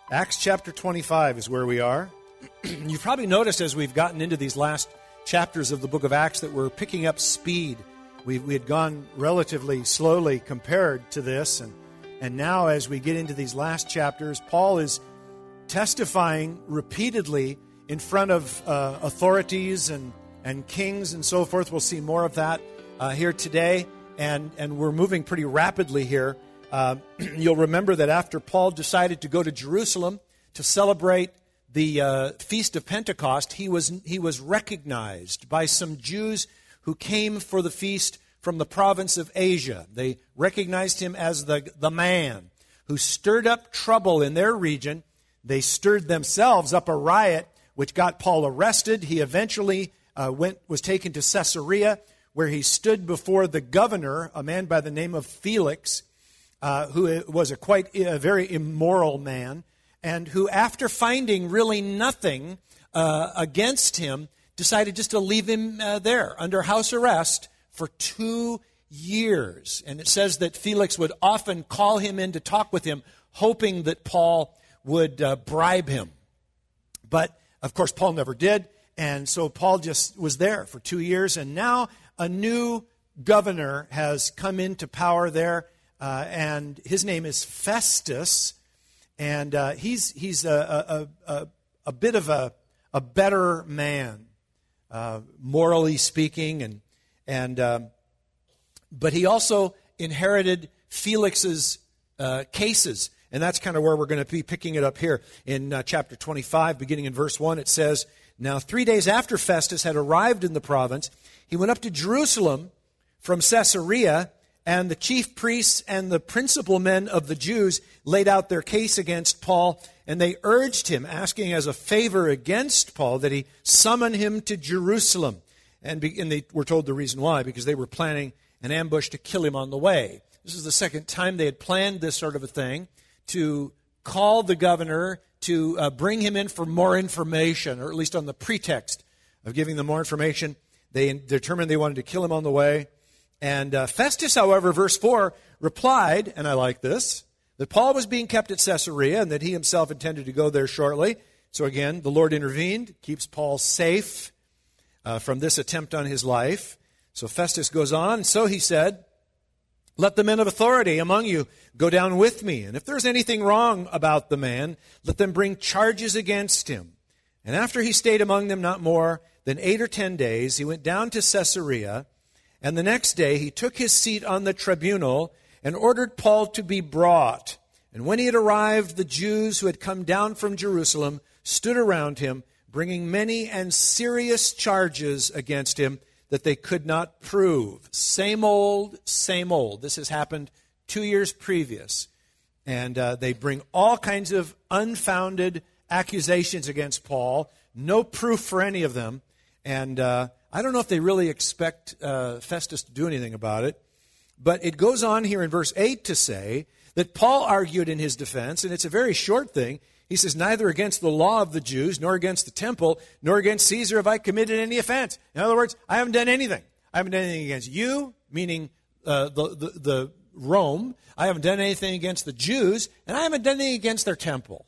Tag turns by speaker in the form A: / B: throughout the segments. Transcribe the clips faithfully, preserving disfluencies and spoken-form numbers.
A: Acts chapter twenty-five is where we are. You've probably noticed as we've gotten into these last chapters of the book of Acts that we're picking up speed. We, we had gone relatively slowly compared to this, and, and now as we get into these last chapters, Paul is testifying repeatedly in front of uh, authorities and, and kings and so forth. We'll see more of that uh, here today, and, and we're moving pretty rapidly here. Uh, you'll remember that after Paul decided to go to Jerusalem to celebrate the uh, Feast of Pentecost, he was he was recognized by some Jews who came for the feast from the province of Asia. They recognized him as the, the man who stirred up trouble in their region. They stirred themselves up a riot, which got Paul arrested. He eventually uh, went was taken to Caesarea, where he stood before the governor, a man by the name of Felix, Uh, who was a quite a very immoral man, and who, after finding really nothing uh, against him, decided just to leave him uh, there under house arrest for two years. And it says that Felix would often call him in to talk with him, hoping that Paul would uh, bribe him. But, of course, Paul never did, and so Paul just was there for two years, and now a new governor has come into power there. Uh, and his name is Festus, and uh, he's he's a, a, a, a bit of a, a better man, uh, morally speaking, and and um, but he also inherited Felix's uh, cases, and that's kind of where we're going to be picking it up here in uh, chapter twenty-five, beginning in verse one. It says, "Now three days after Festus had arrived in the province, he went up to Jerusalem from Caesarea. And the chief priests and the principal men of the Jews laid out their case against Paul, and they urged him, asking as a favor against Paul that he summon him to Jerusalem. And, be, and they were told the reason why, because they were planning an ambush to kill him on the way. This is the second time they had planned this sort of a thing, to call the governor, to uh, bring him in for more information, or at least on the pretext of giving them more information. They determined they wanted to kill him on the way. And uh, Festus, however, verse four, replied, and I like this, that Paul was being kept at Caesarea and that he himself intended to go there shortly. So again, the Lord intervened, keeps Paul safe uh, from this attempt on his life. So Festus goes on, so he said, "Let the men of authority among you go down with me, and if there's anything wrong about the man, let them bring charges against him." And after he stayed among them not more than eight or ten days, he went down to Caesarea. And the next day he took his seat on the tribunal and ordered Paul to be brought. And when he had arrived, the Jews who had come down from Jerusalem stood around him, bringing many and serious charges against him that they could not prove. Same old, same old. This has happened two years previous. And uh, they bring all kinds of unfounded accusations against Paul. No proof for any of them. And uh I don't know if they really expect uh, Festus to do anything about it, but it goes on here in verse eight to say that Paul argued in his defense, and it's a very short thing. He says, "Neither against the law of the Jews, nor against the temple, nor against Caesar have I committed any offense." In other words, I haven't done anything. I haven't done anything against you, meaning uh, the, the, the Rome. I haven't done anything against the Jews, and I haven't done anything against their temple.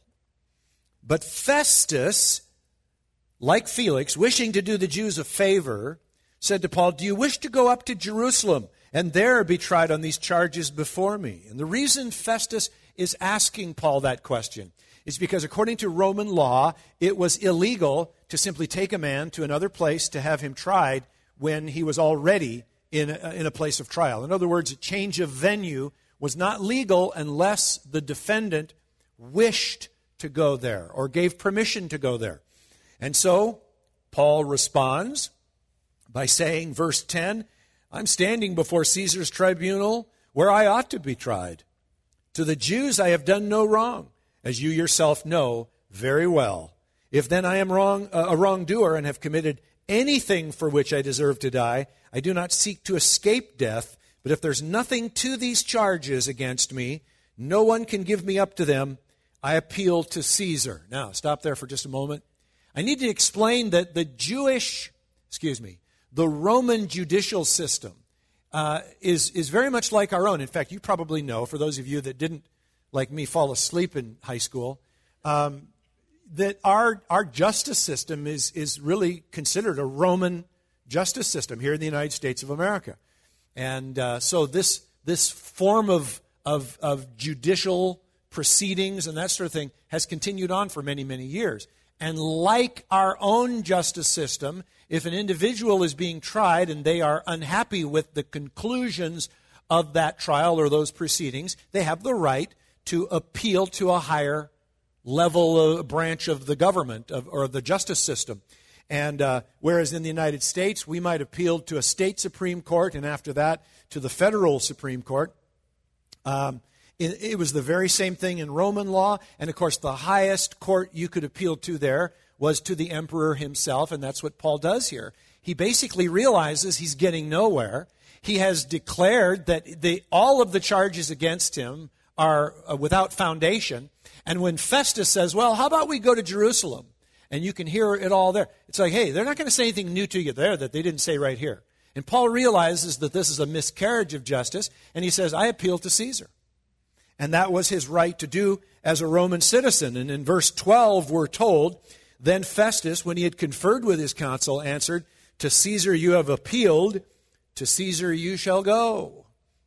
A: But Festus, like Felix, wishing to do the Jews a favor, said to Paul, "Do you wish to go up to Jerusalem and there be tried on these charges before me?" And the reason Festus is asking Paul that question is because according to Roman law, it was illegal to simply take a man to another place to have him tried when he was already in a, in a place of trial. In other words, a change of venue was not legal unless the defendant wished to go there or gave permission to go there. And so Paul responds by saying, verse ten, "I'm standing before Caesar's tribunal where I ought to be tried. To the Jews I have done no wrong, as you yourself know very well. If then I am wrong, uh, a wrongdoer and have committed anything for which I deserve to die, I do not seek to escape death, but if there's nothing to these charges against me, no one can give me up to them. I appeal to Caesar." Now, stop there for just a moment. I need to explain that the Jewish, excuse me, the Roman judicial system uh, is, is very much like our own. In fact, you probably know, for those of you that didn't, like me, fall asleep in high school, um, that our our justice system is is really considered a Roman justice system here in the United States of America, and uh, so this this form of, of of judicial proceedings and that sort of thing has continued on for many many years. And like our own justice system, if an individual is being tried and they are unhappy with the conclusions of that trial or those proceedings, they have the right to appeal to a higher level uh, branch of the government of, or of the justice system. And uh, whereas in the United States, we might appeal to a state Supreme Court and after that to the federal Supreme Court, um, it, it was the very same thing in Roman law. And of course, the highest court you could appeal to there was to the emperor himself, and that's what Paul does here. He basically realizes he's getting nowhere. He has declared that the, all of the charges against him are uh, without foundation. And when Festus says, well, how about we go to Jerusalem? And you can hear it all there. It's like, hey, they're not going to say anything new to you there that they didn't say right here. And Paul realizes that this is a miscarriage of justice, and he says, I appeal to Caesar. And that was his right to do as a Roman citizen. And in verse twelve, we're told, then Festus, when he had conferred with his council, answered, to Caesar you have appealed, to Caesar you shall go.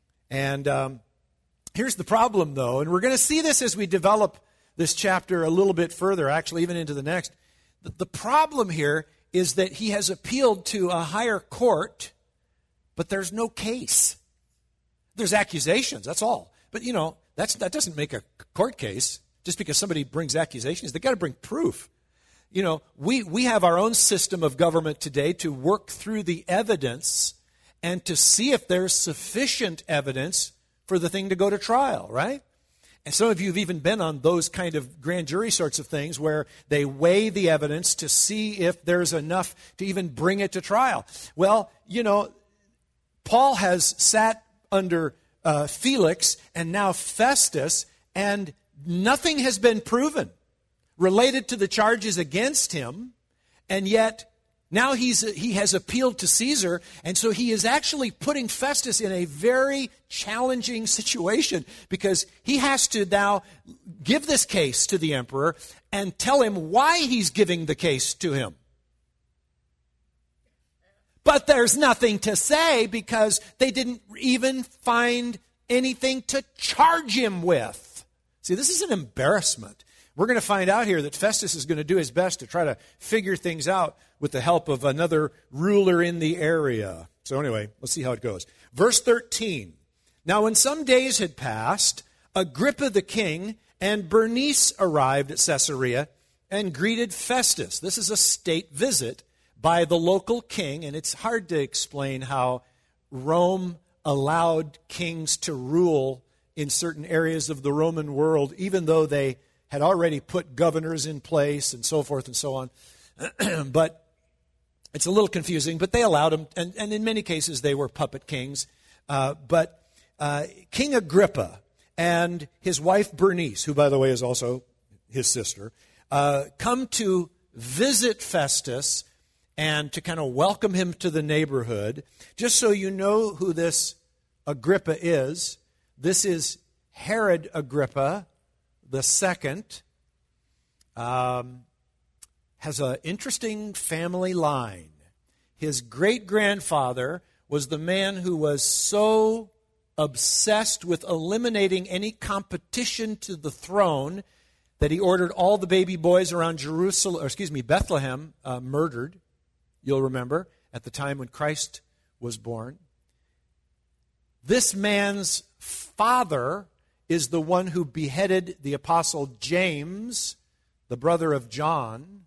A: And um, here's the problem, though, and we're going to see this as we develop this chapter a little bit further, actually even into the next. The problem here is that he has appealed to a higher court, but there's no case. There's accusations, that's all. But, you know, that's, that doesn't make a court case. Just because somebody brings accusations, they've got to bring proof. You know, we, we have our own system of government today to work through the evidence and to see if there's sufficient evidence for the thing to go to trial, right? And some of you have even been on those kind of grand jury sorts of things where they weigh the evidence to see if there's enough to even bring it to trial. Well, you know, Paul has sat under uh, Felix and now Festus, and nothing has been proven related to the charges against him, and yet now he's he has appealed to Caesar, and so he is actually putting Festus in a very challenging situation because he has to now give this case to the emperor and tell him why he's giving the case to him. But there's nothing to say because they didn't even find anything to charge him with. See, this is an embarrassment. We're going to find out here that Festus is going to do his best to try to figure things out with the help of another ruler in the area. So anyway, let's see how it goes. Verse thirteen. Now when some days had passed, Agrippa the king and Bernice arrived at Caesarea and greeted Festus. This is a state visit by the local king, and it's hard to explain how Rome allowed kings to rule in certain areas of the Roman world, even though they had already put governors in place and so forth and so on. But it's a little confusing, but they allowed them, and, and in many cases they were puppet kings. Uh, but uh, King Agrippa and his wife Bernice, who by the way is also his sister, uh, come to visit Festus and to kind of welcome him to the neighborhood. Just so you know who this Agrippa is, this is Herod Agrippa the second. Um, has an interesting family line. His great-grandfather was the man who was so obsessed with eliminating any competition to the throne that he ordered all the baby boys around Jerusalem, or excuse me, Bethlehem, uh, murdered. You'll remember, at the time when Christ was born. This man's father is the one who beheaded the apostle James, the brother of John.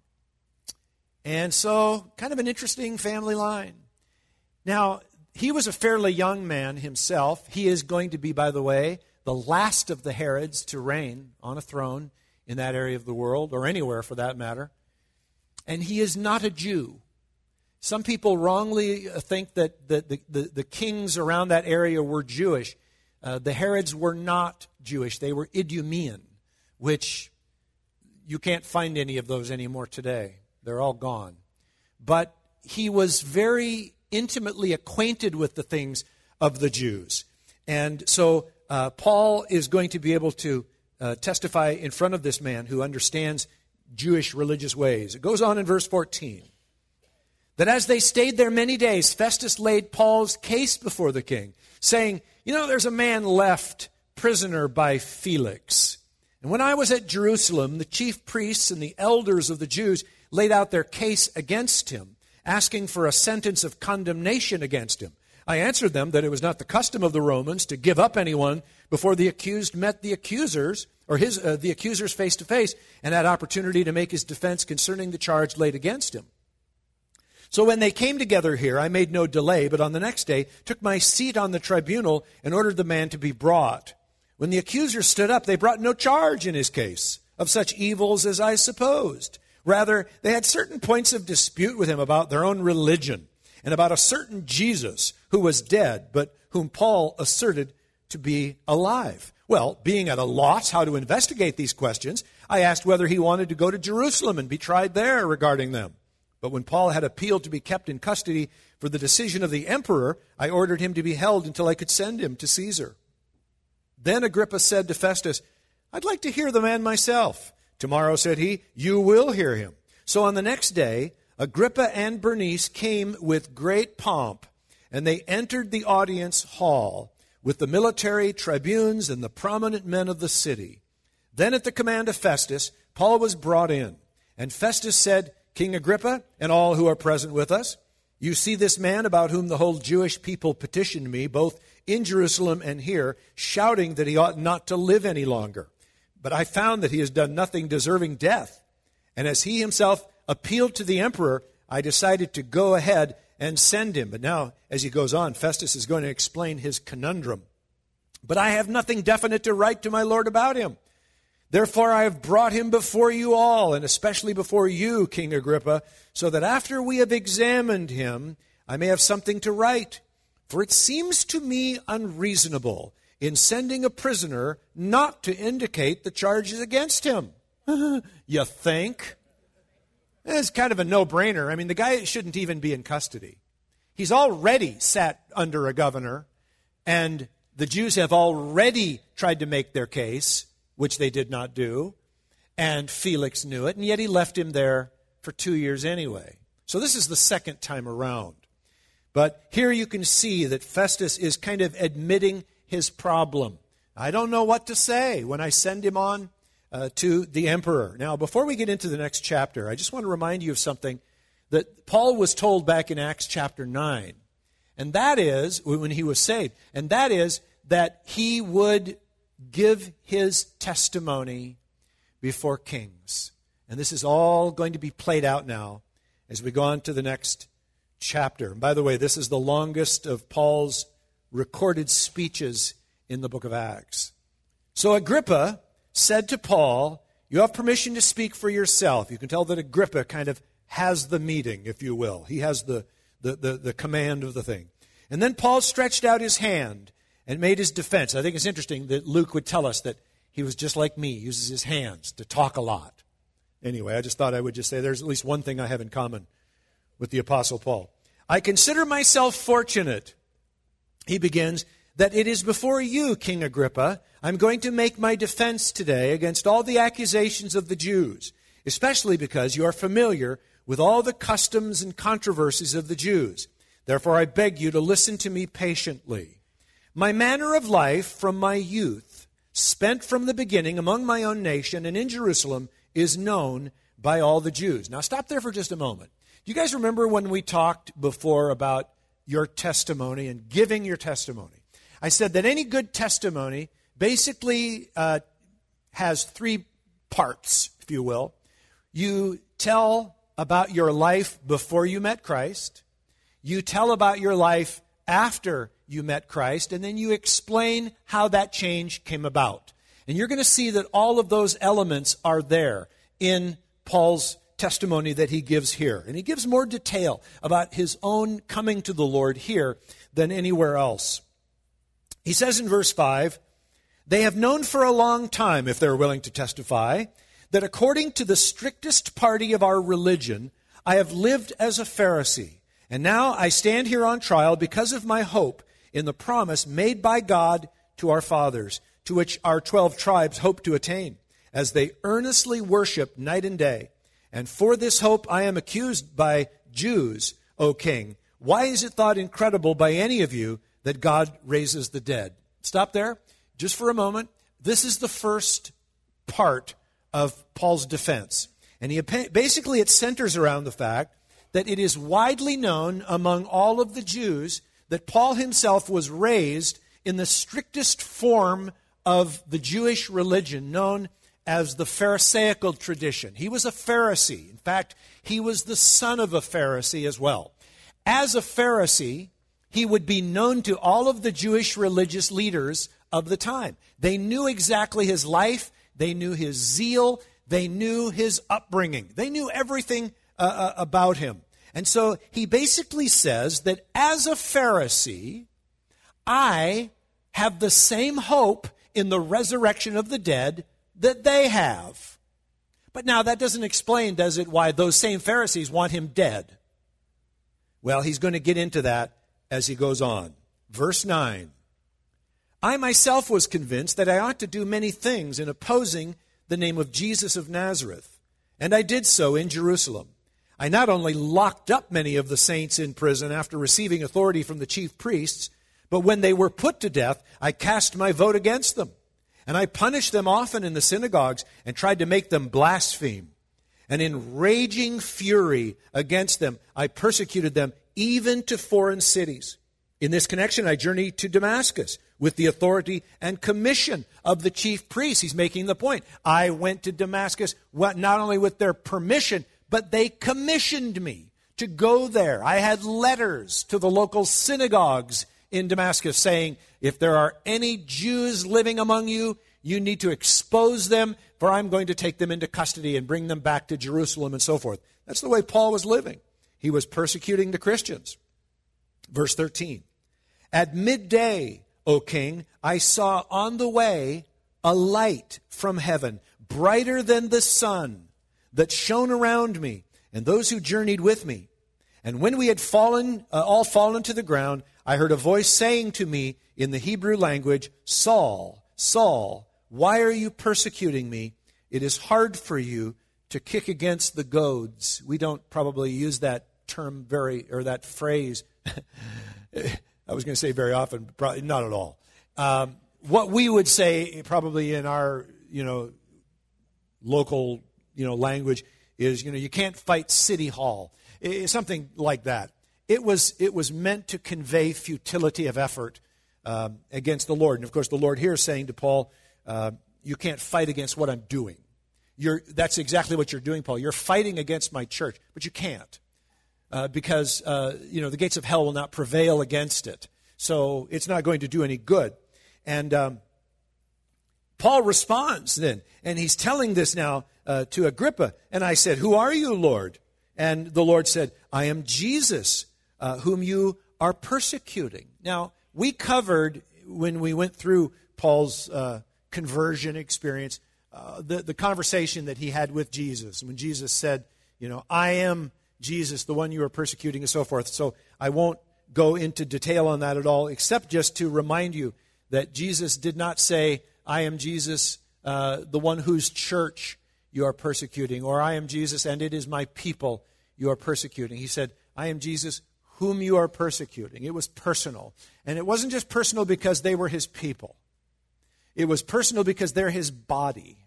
A: And so, kind of an interesting family line. Now, he was a fairly young man himself. He is going to be, by the way, the last of the Herods to reign on a throne in that area of the world, or anywhere for that matter. And he is not a Jew. Some people wrongly think that the, the, the, the kings around that area were Jewish. Uh, the Herods were not Jewish. They were Idumean, which you can't find any of those anymore today. They're all gone. But he was very intimately acquainted with the things of the Jews. And so uh, Paul is going to be able to uh, testify in front of this man who understands Jewish religious ways. It goes on in verse fourteen. That as they stayed there many days, Festus laid Paul's case before the king, saying, you know, there's a man left prisoner by Felix. And when I was at Jerusalem, the chief priests and the elders of the Jews laid out their case against him, asking for a sentence of condemnation against him. I answered them that it was not the custom of the Romans to give up anyone before the accused met the accusers, or his uh, the accusers face to face, and had opportunity to make his defense concerning the charge laid against him. So when they came together here, I made no delay, but on the next day took my seat on the tribunal and ordered the man to be brought. When the accusers stood up, they brought no charge in his case of such evils as I supposed. Rather, they had certain points of dispute with him about their own religion and about a certain Jesus who was dead, but whom Paul asserted to be alive. Well, being at a loss how to investigate these questions, I asked whether he wanted to go to Jerusalem and be tried there regarding them. But when Paul had appealed to be kept in custody for the decision of the emperor, I ordered him to be held until I could send him to Caesar. Then Agrippa said to Festus, I'd like to hear the man myself. Tomorrow, said he, you will hear him. So on the next day, Agrippa and Bernice came with great pomp, and they entered the audience hall with the military tribunes and the prominent men of the city. Then at the command of Festus, Paul was brought in, and Festus said, King Agrippa, and all who are present with us, you see this man about whom the whole Jewish people petitioned me, both in Jerusalem and here, shouting that he ought not to live any longer. But I found that he has done nothing deserving death. And as he himself appealed to the emperor, I decided to go ahead and send him. But now, as he goes on, Festus is going to explain his conundrum. But I have nothing definite to write to my lord about him. Therefore, I have brought him before you all, and especially before you, King Agrippa, so that after we have examined him, I may have something to write. For it seems to me unreasonable in sending a prisoner not to indicate the charges against him. You think? It's kind of a no-brainer. I mean, the guy shouldn't even be in custody. He's already sat under a governor, and the Jews have already tried to make their case, which they did not do, and Felix knew it, and yet he left him there for two years anyway. So this is the second time around. But here you can see that Festus is kind of admitting his problem. I don't know what to say when I send him on uh, to the emperor. Now, before we get into the next chapter, I just want to remind you of something that Paul was told back in Acts chapter nine. And that is, when he was saved, and that is that he would give his testimony before kings. And this is all going to be played out now as we go on to the next chapter. And by the way, this is the longest of Paul's recorded speeches in the book of Acts. So Agrippa said to Paul, you have permission to speak for yourself. You can tell that Agrippa kind of has the meeting, if you will. He has the, the, the, the command of the thing. And then Paul stretched out his hand and made his defense. I think it's interesting that Luke would tell us that he was just like me, uses his hands to talk a lot. Anyway, I just thought I would just say there's at least one thing I have in common with the Apostle Paul. I consider myself fortunate, he begins, that it is before you, King Agrippa, I'm going to make my defense today against all the accusations of the Jews, especially because you are familiar with all the customs and controversies of the Jews. Therefore, I beg you to listen to me patiently. My manner of life from my youth, spent from the beginning among my own nation and in Jerusalem, is known by all the Jews. Now stop there for just a moment. Do you guys remember when we talked before about your testimony and giving your testimony? I said that any good testimony basically uh, has three parts, if you will. You tell about your life before you met Christ. You tell about your life after you met Christ, and then you explain how that change came about. And you're going to see that all of those elements are there in Paul's testimony that he gives here. And he gives more detail about his own coming to the Lord here than anywhere else. He says in verse five, they have known for a long time, if they're willing to testify, that according to the strictest party of our religion, I have lived as a Pharisee. And now I stand here on trial because of my hope in the promise made by God to our fathers, to which our twelve tribes hope to attain, as they earnestly worship night and day. And for this hope I am accused by Jews, O king. Why is it thought incredible by any of you that God raises the dead?" Stop there, just for a moment. This is the first part of Paul's defense. And he basically it centers around the fact that it is widely known among all of the Jews that Paul himself was raised in the strictest form of the Jewish religion known as the Pharisaical tradition. He was a Pharisee. In fact, he was the son of a Pharisee as well. As a Pharisee, he would be known to all of the Jewish religious leaders of the time. They knew exactly his life. They knew his zeal. They knew his upbringing. They knew everything uh, about him. And so he basically says that as a Pharisee, I have the same hope in the resurrection of the dead that they have. But now that doesn't explain, does it, why those same Pharisees want him dead? Well, he's going to get into that as he goes on. Verse nine. "I myself was convinced that I ought to do many things in opposing the name of Jesus of Nazareth, and I did so in Jerusalem. I not only locked up many of the saints in prison after receiving authority from the chief priests, but when they were put to death, I cast my vote against them. And I punished them often in the synagogues and tried to make them blaspheme. And in raging fury against them, I persecuted them even to foreign cities. In this connection, I journeyed to Damascus with the authority and commission of the chief priests." He's making the point. I went to Damascus not only with their permission, but they commissioned me to go there. I had letters to the local synagogues in Damascus saying, if there are any Jews living among you, you need to expose them, for I'm going to take them into custody and bring them back to Jerusalem and so forth. That's the way Paul was living. He was persecuting the Christians. Verse thirteen. "At midday, O king, I saw on the way a light from heaven, brighter than the sun, that shone around me and those who journeyed with me. And when we had fallen, uh, all fallen to the ground, I heard a voice saying to me in the Hebrew language, 'Saul, Saul, why are you persecuting me? It is hard for you to kick against the goads.'" We don't probably use that term very, or that phrase. I was going to say very often, but probably not at all. Um, what we would say probably in our, you know, local, you know, language is, you know, you can't fight City Hall. It's something like that. It was it was meant to convey futility of effort um, against the Lord. And of course, the Lord here is saying to Paul, uh, you can't fight against what I'm doing. You're, that's exactly what you're doing, Paul. You're fighting against my church, but you can't. Uh, because, uh, you know, the gates of hell will not prevail against it. So it's not going to do any good. And um, Paul responds then, and he's telling this now uh, to Agrippa. And I said, "Who are you, Lord?" And the Lord said, "I am Jesus, uh, whom you are persecuting." Now, we covered, when we went through Paul's uh, conversion experience, uh, the, the conversation that he had with Jesus. When Jesus said, you know, "I am Jesus, the one you are persecuting," and so forth. So I won't go into detail on that at all, except just to remind you that Jesus did not say, "I am Jesus, uh, the one whose church you are persecuting," or "I am Jesus and it is my people you are persecuting." He said, "I am Jesus whom you are persecuting." It was personal. And it wasn't just personal because they were his people. It was personal because they're his body.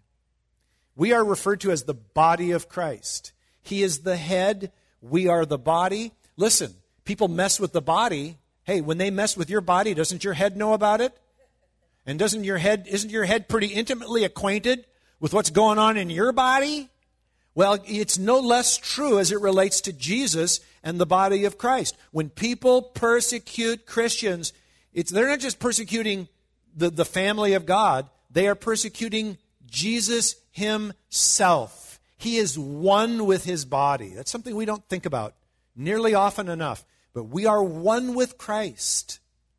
A: We are referred to as the body of Christ. He is the head. We are the body. Listen, people mess with the body. Hey, when they mess with your body, doesn't your head know about it? And doesn't your head, isn't your head pretty intimately acquainted with what's going on in your body? Well, it's no less true as it relates to Jesus and the body of Christ. When people persecute Christians, it's they're not just persecuting the, the family of God. They are persecuting Jesus himself. He is one with his body. That's something we don't think about nearly often enough. But we are one with Christ.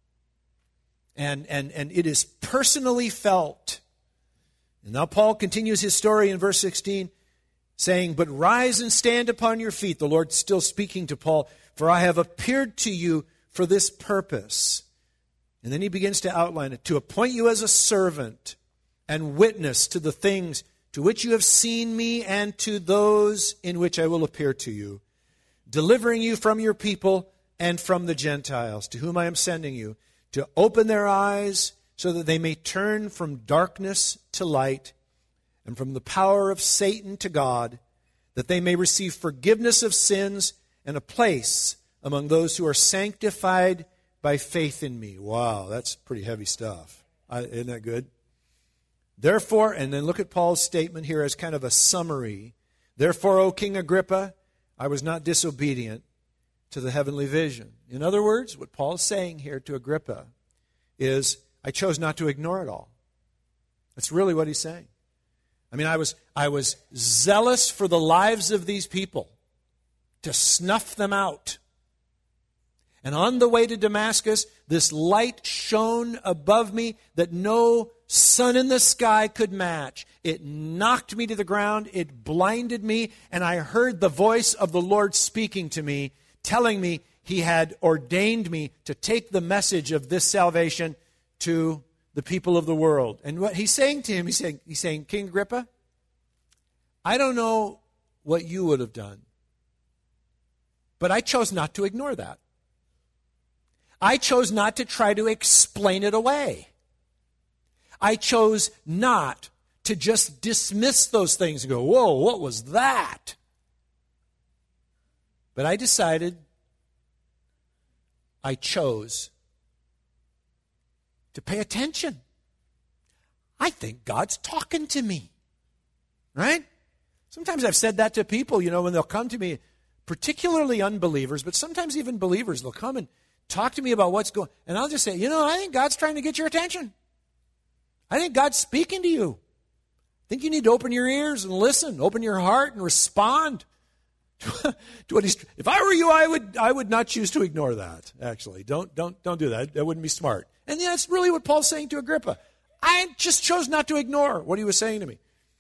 A: And, and, and it is personally felt. And now Paul continues his story in verse sixteen, saying, "But rise and stand upon your feet." The Lord still speaking to Paul. "For I have appeared to you for this purpose." And then he begins to outline it. To appoint you as a servant and witness to the things to which you have seen me and to those in which I will appear to you, delivering you from your people and from the Gentiles, to whom I am sending you, to open their eyes so that they may turn from darkness to light and from the power of Satan to God, that they may receive forgiveness of sins and a place among those who are sanctified by faith in me. Wow, that's pretty heavy stuff. Uh, isn't that good? Therefore, and then look at Paul's statement here as kind of a summary. Therefore, O King Agrippa, I was not disobedient to the heavenly vision. In other words, what Paul is saying here to Agrippa is, I chose not to ignore it all. That's really what he's saying. I mean, I was, I was zealous for the lives of these people, to snuff them out. And on the way to Damascus, this light shone above me that no sun in the sky could match. It knocked me to the ground, it blinded me, and I heard the voice of the Lord speaking to me, telling me he had ordained me to take the message of this salvation to the people of the world. And what he's saying to him, he's saying, he's saying, King Agrippa, I don't know what you would have done, but I chose not to ignore that. I chose not to try to explain it away. I chose not to just dismiss those things and go, whoa, what was that? But I decided, I chose to pay attention. I think God's talking to me. Right? Sometimes I've said that to people, you know, when they'll come to me, particularly unbelievers, but sometimes even believers, they'll come and talk to me about what's going on. And I'll just say, you know, I think God's trying to get your attention. I think God's speaking to you. I think you need to open your ears and listen, open your heart and respond to what he's. If I were you, I would I would not choose to ignore that. Actually, don't don't don't do that. That wouldn't be smart. And that's really what Paul's saying to Agrippa. I just chose not to ignore what he was saying to me.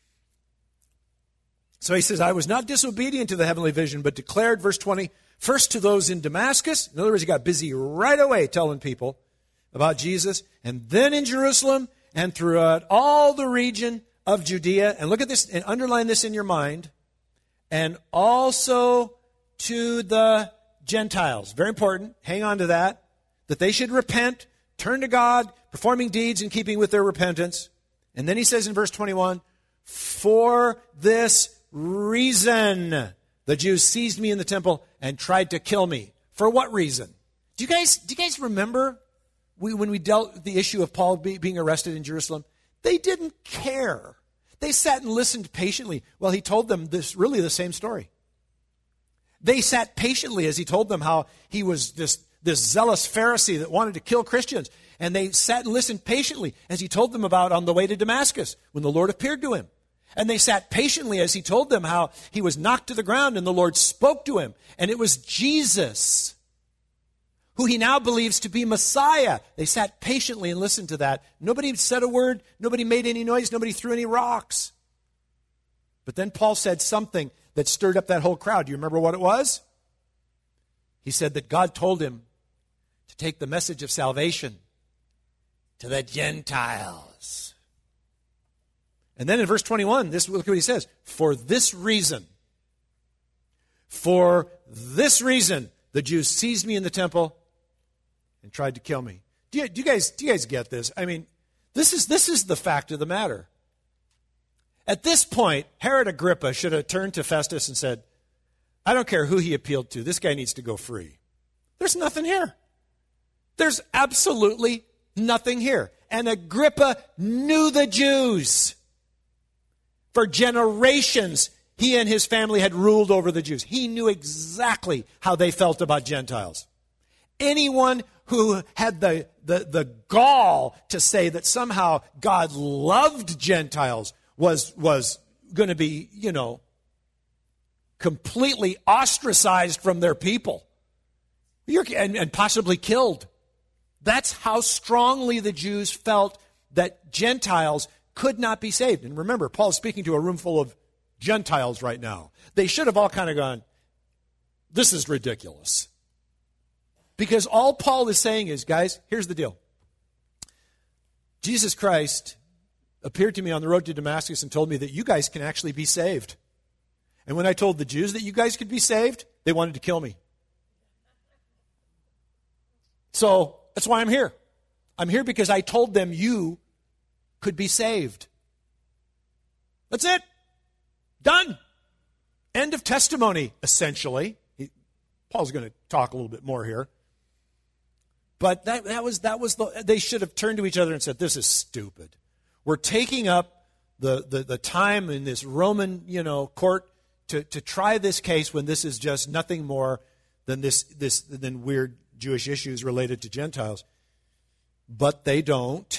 A: So he says, I was not disobedient to the heavenly vision, but declared, verse twenty, first to those in Damascus. In other words, he got busy right away telling people about Jesus. And then in Jerusalem and throughout all the region of Judea. And look at this and underline this in your mind. And also to the Gentiles. Very important. Hang on to that. That they should repent, turn to God, performing deeds in keeping with their repentance. And then he says in verse twenty-one, for this reason the Jews seized me in the temple and tried to kill me. For what reason? Do you guys do you guys remember we, when we dealt with the issue of Paul be, being arrested in Jerusalem? They didn't care. They sat and listened patiently while he told them this really the same story. They sat patiently as he told them how he was this, this zealous Pharisee that wanted to kill Christians. And they sat and listened patiently as he told them about on the way to Damascus when the Lord appeared to him. And they sat patiently as he told them how he was knocked to the ground and the Lord spoke to him. And it was Jesus, who he now believes to be Messiah. They sat patiently and listened to that. Nobody said a word. Nobody made any noise. Nobody threw any rocks. But then Paul said something that stirred up that whole crowd. Do you remember what it was? He said that God told him to take the message of salvation to the Gentiles. And then in verse twenty-one, this, look what he says. For this reason, for this reason, the Jews seized me in the temple and tried to kill me. Do you, do you guys, do you guys get this? I mean, this is, this is the fact of the matter. At this point, Herod Agrippa should have turned to Festus and said, I don't care who he appealed to. This guy needs to go free. There's nothing here. There's absolutely nothing here. And Agrippa knew the Jews. For generations, he and his family had ruled over the Jews. He knew exactly how they felt about Gentiles. Anyone who had the, the, the gall to say that somehow God loved Gentiles was, was going to be, you know, completely ostracized from their people You're, and, and possibly killed. That's how strongly the Jews felt that Gentiles could not be saved. And remember, Paul's speaking to a room full of Gentiles right now. They should have all kind of gone, this is ridiculous. Because all Paul is saying is, guys, here's the deal. Jesus Christ appeared to me on the road to Damascus and told me that you guys can actually be saved. And when I told the Jews that you guys could be saved, they wanted to kill me. So that's why I'm here. I'm here because I told them you could be saved. That's it. Done. End of testimony, essentially. He, Paul's going to talk a little bit more here. But that, that was, that was the, they should have turned to each other and said, this is stupid. We're taking up the, the, the time in this Roman, you know, court to, to try this case when this is just nothing more than this, this than weird Jewish issues related to Gentiles. But they don't.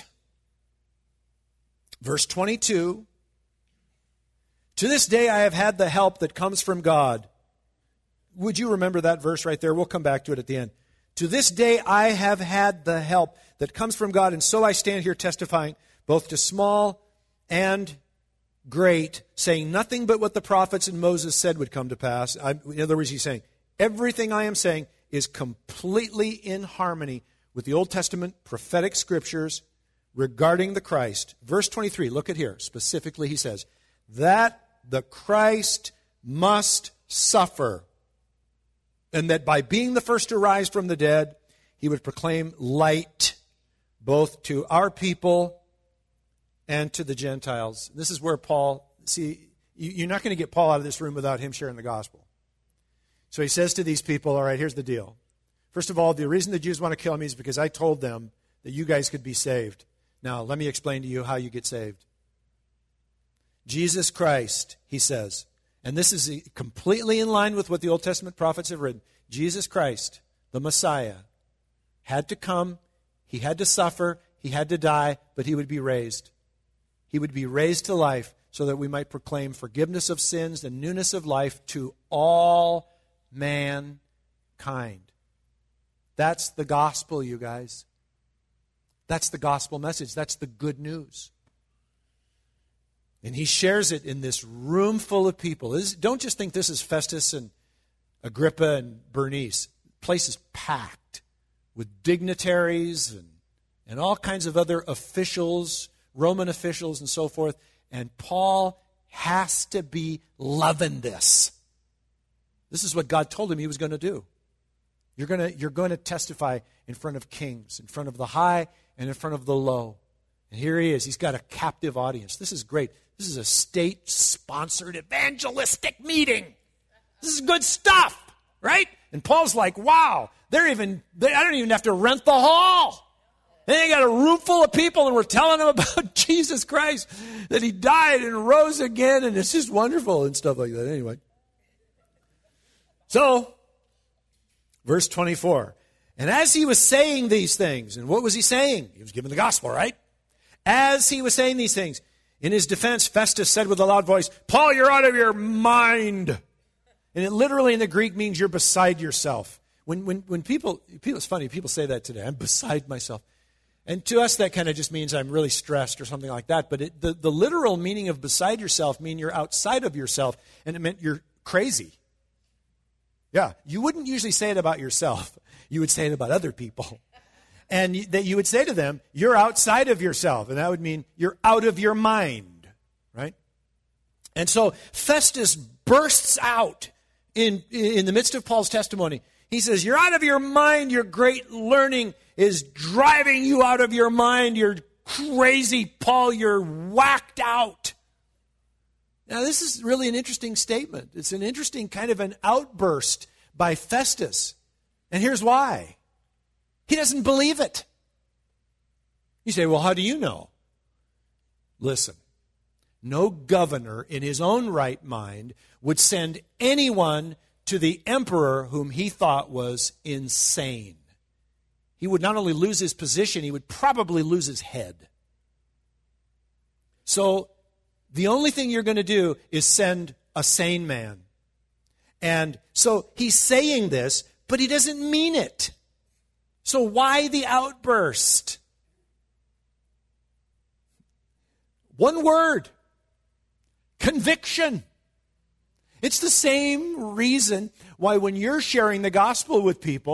A: Verse twenty-two, to this day I have had the help that comes from God. Would you remember that verse right there? We'll come back to it at the end. To this day I have had the help that comes from God, and so I stand here testifying both to small and great, saying nothing but what the prophets and Moses said would come to pass. I, in other words, he's saying, everything I am saying is completely in harmony with the Old Testament prophetic scriptures regarding the Christ. Verse twenty-three, look at here. Specifically, he says, that the Christ must suffer, and that by being the first to rise from the dead, he would proclaim light both to our people and to the Gentiles. This is where Paul, see, you're not going to get Paul out of this room without him sharing the gospel. So he says to these people, all right, here's the deal. First of all, the reason the Jews want to kill me is because I told them that you guys could be saved. Now, let me explain to you how you get saved. Jesus Christ, he says, and this is completely in line with what the Old Testament prophets have written. Jesus Christ, the Messiah, had to come, he had to suffer, he had to die, but he would be raised. He would be raised to life so that we might proclaim forgiveness of sins and newness of life to all mankind. That's the gospel, you guys. That's the gospel message. That's the good news. And he shares it in this room full of people. This, don't just think this is Festus and Agrippa and Bernice. The place is packed with dignitaries and, and all kinds of other officials, Roman officials and so forth. And Paul has to be loving this. This is what God told him he was going to do. You're going to, you're going to testify in front of kings, in front of the high and in front of the low. And here he is. He's got a captive audience. This is great. This is a state-sponsored evangelistic meeting. This is good stuff, right? And Paul's like, wow, they're even, they, I don't even have to rent the hall. They got a room full of people and we're telling them about Jesus Christ, that he died and rose again, and it's just wonderful and stuff like that. Anyway. So, verse twenty-four. And as he was saying these things, and what was he saying? He was giving the gospel, right? As he was saying these things, in his defense, Festus said with a loud voice, Paul, you're out of your mind. And it literally in the Greek means you're beside yourself. When when when people, people it's funny, people say that today, I'm beside myself. And to us, that kind of just means I'm really stressed or something like that. But it, the, the literal meaning of beside yourself means you're outside of yourself, and it meant you're crazy. Yeah, you wouldn't usually say it about yourself. You would say it about other people. And that you would say to them, you're outside of yourself. And that would mean you're out of your mind, right? And so Festus bursts out in, in the midst of Paul's testimony. He says, you're out of your mind. Your great learning is driving you out of your mind. You're crazy, Paul. You're whacked out. Now, this is really an interesting statement. It's an interesting kind of an outburst by Festus. And here's why. He doesn't believe it. You say, well, how do you know? Listen, no governor in his own right mind would send anyone to the emperor whom he thought was insane. He would not only lose his position, he would probably lose his head. So the only thing you're going to do is send a sane man. And so he's saying this, but he doesn't mean it. So why the outburst? One word. Conviction. It's the same reason why when you're sharing the gospel with people,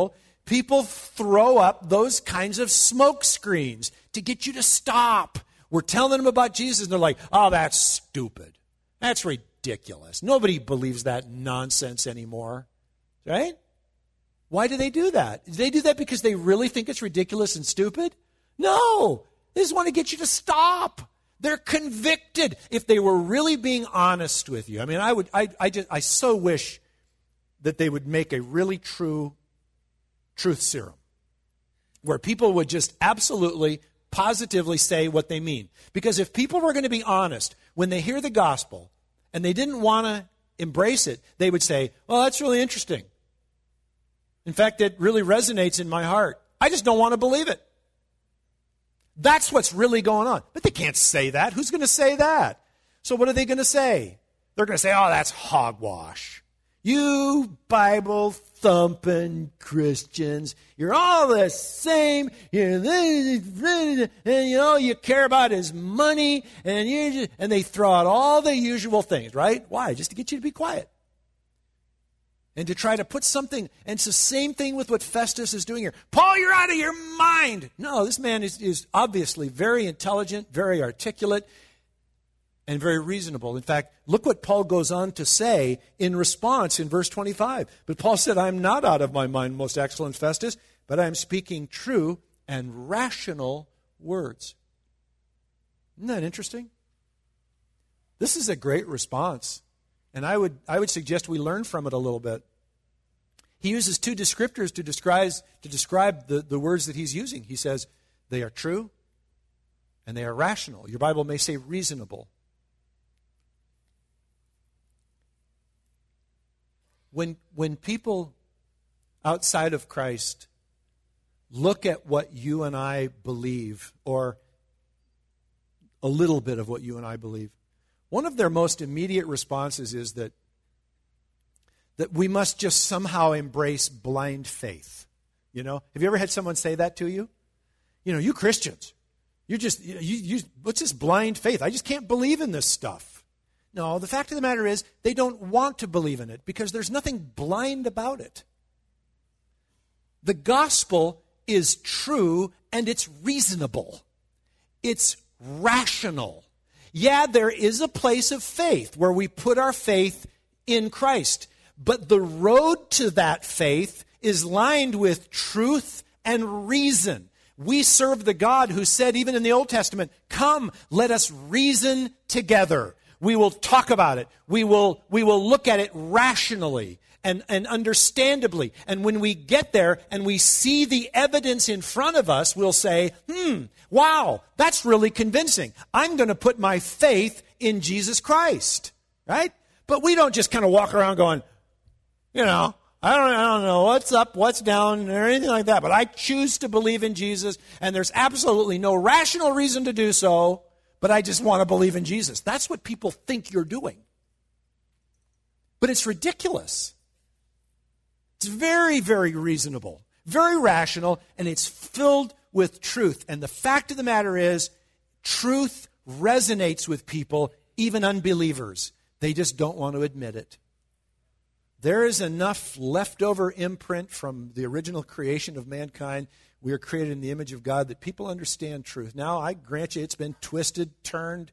A: people throw up those kinds of smoke screens to get you to stop. We're telling them about Jesus, and they're like, oh, that's stupid. That's ridiculous. Nobody believes that nonsense anymore. Right? Why do they do that? Do they do that because they really think it's ridiculous and stupid? No. They just want to get you to stop. They're convicted. If they were really being honest with you, I mean, I would, I, I just, I so wish that they would make a really true truth serum, where people would just absolutely, positively say what they mean. Because if people were going to be honest when they hear the gospel and they didn't want to embrace it, they would say, well, that's really interesting. In fact, it really resonates in my heart. I just don't want to believe it. That's what's really going on. But they can't say that. Who's going to say that? So what are they going to say? They're going to say, oh, that's hogwash. You Bible-thumping Christians, you're all the same. You're and you know you care about is money, and you just, and they throw out all the usual things, right? Why? Just to get you to be quiet. And to try to put something, and it's the same thing with what Festus is doing here. Paul, you're out of your mind. No, this man is, is obviously very intelligent, very articulate, and very reasonable. In fact, look what Paul goes on to say in response in verse twenty-five. But Paul said, I am not out of my mind, most excellent Festus, but I am speaking true and rational words. Isn't that interesting? This is a great response. And I would I would suggest we learn from it a little bit. He uses two descriptors to describe, to describe the, the words that he's using. He says, they are true and they are rational. Your Bible may say reasonable. When, when people outside of Christ look at what you and I believe, or a little bit of what you and I believe, one of their most immediate responses is that, that we must just somehow embrace blind faith. You know, have you ever had someone say that to you? You know, you Christians, you're just, you, you, what's this blind faith? I just can't believe in this stuff. No, the fact of the matter is they don't want to believe in it because there's nothing blind about it. The gospel is true and it's reasonable. It's rational. Yeah, there is a place of faith where we put our faith in Christ. But the road to that faith is lined with truth and reason. We serve the God who said, even in the Old Testament, come, let us reason together. We will talk about it. We will, we will look at it rationally and, and understandably. And when we get there and we see the evidence in front of us, we'll say, hmm, wow, that's really convincing. I'm going to put my faith in Jesus Christ, right? But we don't just kind of walk around going, you know, I don't, I don't know what's up, what's down, or anything like that. But I choose to believe in Jesus, and there's absolutely no rational reason to do so, but I just want to believe in Jesus. That's what people think you're doing. But it's ridiculous. It's very, very reasonable, very rational, and it's filled with truth. And the fact of the matter is, truth resonates with people, even unbelievers. They just don't want to admit it. There is enough leftover imprint from the original creation of mankind. We are created in the image of God that people understand truth. Now, I grant you it's been twisted, turned,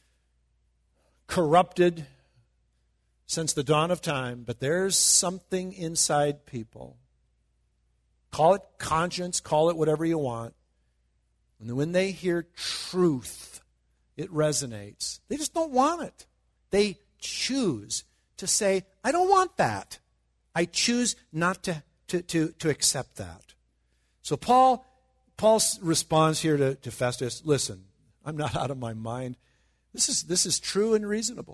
A: corrupted since the dawn of time, but there's something inside people. Call it conscience, call it whatever you want. And when they hear truth, it resonates. They just don't want it. They choose to say, I don't want that. I choose not to, to, to, to accept that. So Paul, Paul responds here to, to Festus, listen, I'm not out of my mind. This is, this is true and reasonable.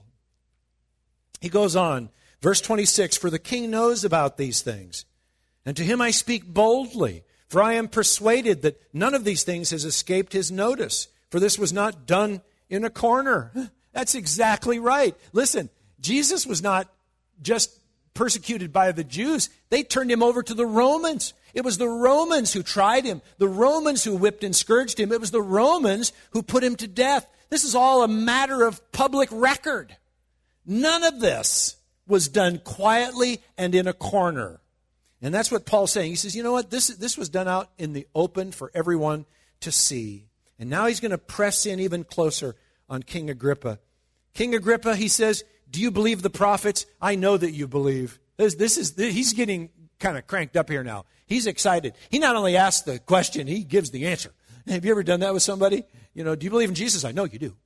A: He goes on, verse twenty-six, for the king knows about these things, and to him I speak boldly, for I am persuaded that none of these things has escaped his notice, for this was not done in a corner. That's exactly right. Listen, Jesus was not just persecuted by the Jews. They turned him over to the Romans. It was the Romans who tried him, the Romans who whipped and scourged him. It was the Romans who put him to death. This is all a matter of public record. None of this was done quietly and in a corner. And that's what Paul's saying. He says, you know what? This, this was done out in the open for everyone to see. And now he's going to press in even closer on King Agrippa. King Agrippa, he says, do you believe the prophets? I know that you believe. This, this is, he's getting kind of cranked up here now. He's excited. He not only asks the question, he gives the answer. Have you ever done that with somebody? You know, do you believe in Jesus? I know you do.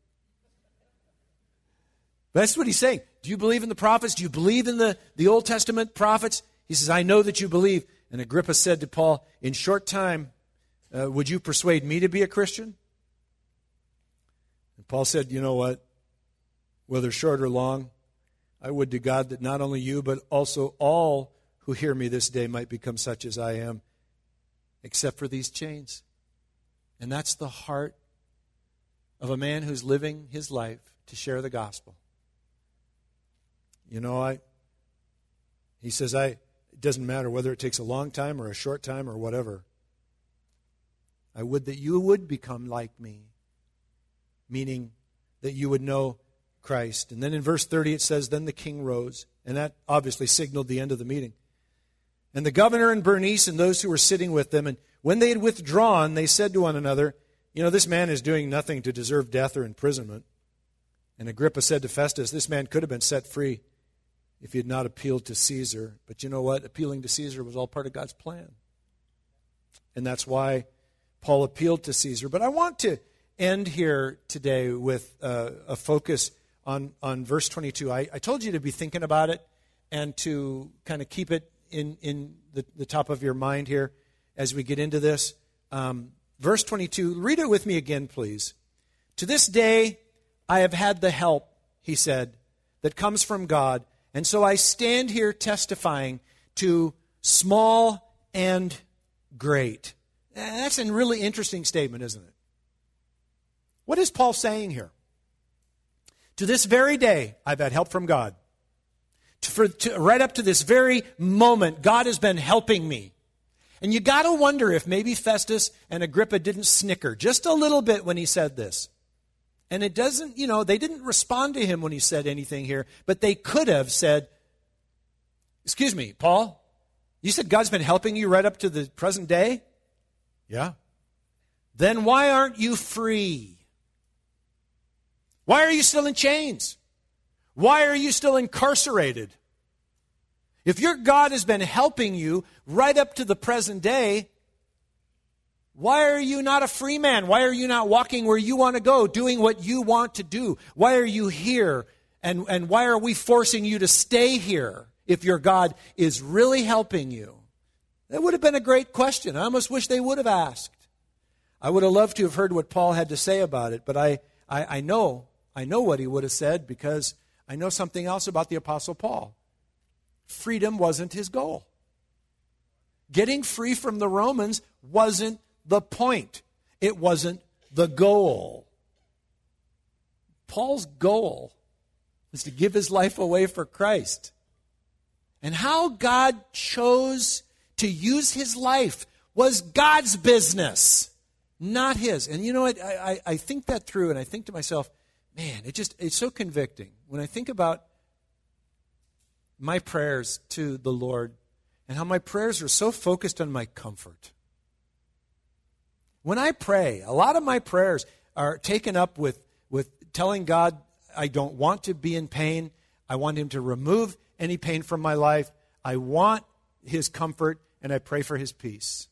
A: That's what he's saying. Do you believe in the prophets? Do you believe in the, the Old Testament prophets? He says, I know that you believe. And Agrippa said to Paul, in short time, uh, would you persuade me to be a Christian? And Paul said, you know what? Whether short or long, I would to God that not only you, but also all who hear me this day might become such as I am, except for these chains. And that's the heart of a man who's living his life to share the gospel. You know, I, he says, I, it doesn't matter whether it takes a long time or a short time or whatever. I would that you would become like me, meaning that you would know Christ. And then in verse thirty it says, then the king rose. And that obviously signaled the end of the meeting. And the governor and Bernice and those who were sitting with them, and when they had withdrawn, they said to one another, you know, this man is doing nothing to deserve death or imprisonment. And Agrippa said to Festus, this man could have been set free if he had not appealed to Caesar. But you know what? Appealing to Caesar was all part of God's plan. And that's why Paul appealed to Caesar. But I want to end here today with uh, a focus on, on verse twenty-two. I, I told you to be thinking about it and to kind of keep it in, in the, the top of your mind here as we get into this. Um, verse twenty-two, read it with me again, please. To this day I have had the help, he said, that comes from God. And so I stand here testifying to small and great. That's a really interesting statement, isn't it? What is Paul saying here? To this very day, I've had help from God. To, for, to, right up to this very moment, God has been helping me. And you got to wonder if maybe Festus and Agrippa didn't snicker just a little bit when he said this. And it doesn't, you know, they didn't respond to him when he said anything here, but they could have said, excuse me, Paul, you said God's been helping you right up to the present day? Yeah. Then why aren't you free? Why are you still in chains? Why are you still incarcerated? If your God has been helping you right up to the present day, why are you not a free man? Why are you not walking where you want to go, doing what you want to do? Why are you here? And, and why are we forcing you to stay here if your God is really helping you? That would have been a great question. I almost wish they would have asked. I would have loved to have heard what Paul had to say about it, but I, I, I know, I know what he would have said because I know something else about the Apostle Paul. Freedom wasn't his goal. Getting free from the Romans wasn't the point. It wasn't the goal. Paul's goal was to give his life away for Christ. And how God chose to use his life was God's business, not his. And you know what? I, I, I think that through and I think to myself, man, it just it's so convicting. When I think about my prayers to the Lord and how my prayers are so focused on my comfort. When I pray, a lot of my prayers are taken up with, with telling God I don't want to be in pain. I want him to remove any pain from my life. I want his comfort, and I pray for his peace.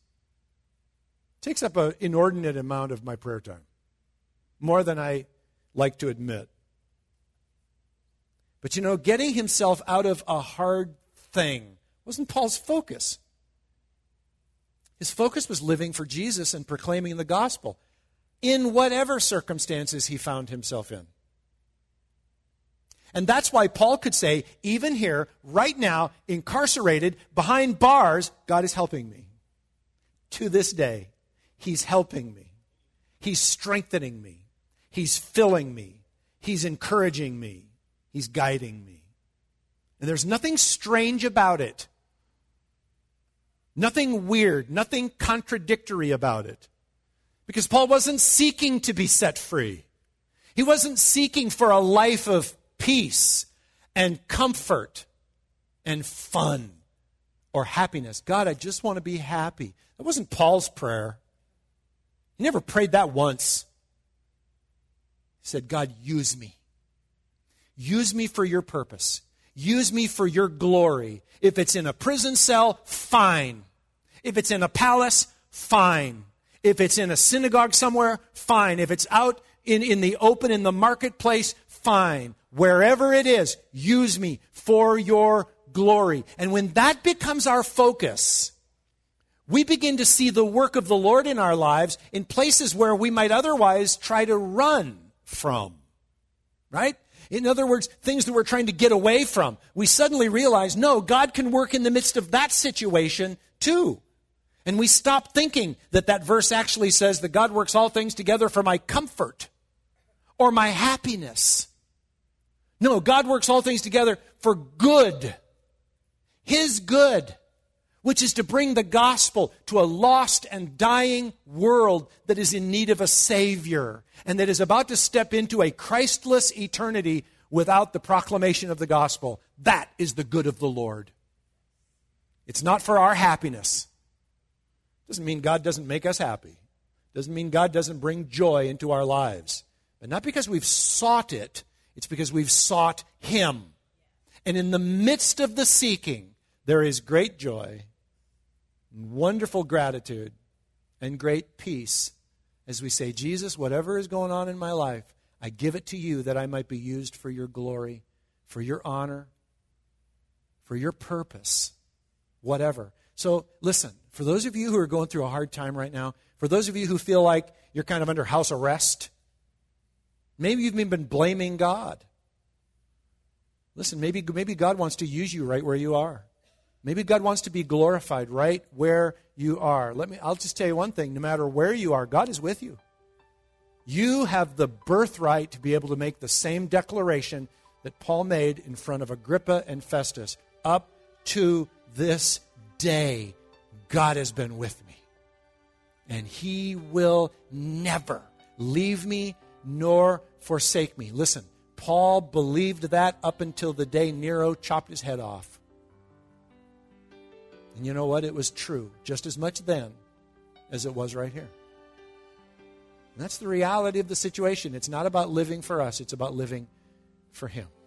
A: It takes up an inordinate amount of my prayer time, more than I like to admit. But you know, getting himself out of a hard thing wasn't Paul's focus. His focus was living for Jesus and proclaiming the gospel in whatever circumstances he found himself in. And that's why Paul could say, even here, right now, incarcerated, behind bars, God is helping me. To this day, he's helping me. He's strengthening me. He's filling me. He's encouraging me. He's guiding me. And there's nothing strange about it. Nothing weird, nothing contradictory about it. Because Paul wasn't seeking to be set free. He wasn't seeking for a life of peace and comfort and fun. or happiness. God, I just want to be happy. That wasn't Paul's prayer. He never prayed that once. He said, God, use me. Use me for your purpose. Use me for your glory. If it's in a prison cell, fine. If it's in a palace, fine. If it's in a synagogue somewhere, fine. If it's out in, in the open, in the marketplace, fine. Wherever it is, use me for your glory. And when that becomes our focus, we begin to see the work of the Lord in our lives in places where we might otherwise try to run from. Right? In other words, things that we're trying to get away from. We suddenly realize, no, God can work in the midst of that situation too. And we stop thinking that that verse actually says that God works all things together for my comfort or my happiness. No, God works all things together for good. His good, which is to bring the gospel to a lost and dying world that is in need of a Savior and that is about to step into a Christless eternity without the proclamation of the gospel. That is the good of the Lord. It's not for our happiness. Doesn't mean God doesn't make us happy. Doesn't mean God doesn't bring joy into our lives. But not because we've sought it, it's because we've sought Him. And in the midst of the seeking, there is great joy, wonderful gratitude, and great peace as we say, Jesus, whatever is going on in my life, I give it to you that I might be used for your glory, for your honor, for your purpose, whatever. So listen, for those of you who are going through a hard time right now, for those of you who feel like you're kind of under house arrest, maybe you've been blaming God. Listen, maybe, maybe God wants to use you right where you are. Maybe God wants to be glorified right where you are. Let me, I'll just tell you one thing. No matter where you are, God is with you. You have the birthright to be able to make the same declaration that Paul made in front of Agrippa and Festus. Up to this day, God has been with me. And He will never leave me nor forsake me. Listen, Paul believed that up until the day Nero chopped his head off. And you know what? It was true just as much then as it was right here. And that's the reality of the situation. It's not about living for us. It's about living for Him.